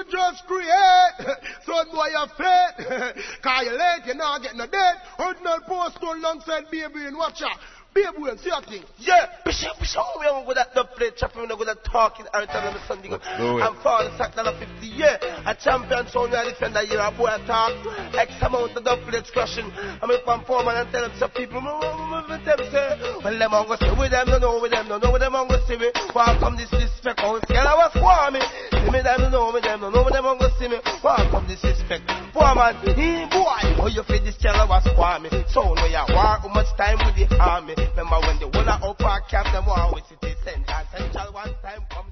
We just create. Son boy, you're fat. Cause you late, you're not getting a date. Original post store alongside baby and watch out. Baby, we'll see your thing. Yeah, Bishop, we don't go that dub plate chopping, we don't go that talking, and tell them something. I'm for the sack $50, yeah. A champion, so we are defender, yeah. A boy attack, X amount of dub plates crushing. I'm a performer and tell them some people, well, them on go see with them, don't know with them, don't know with them on go see me. Welcome this respect, oh, it's girl, I was for me. See me, them don't know with them, don't know with them on go see me. Welcome this respect. Poor man, boy, oh, you feel this girl, I was for me. So, no, you war, how much time with the army. Remember when the whole of upper camp, them war with city center, central one time come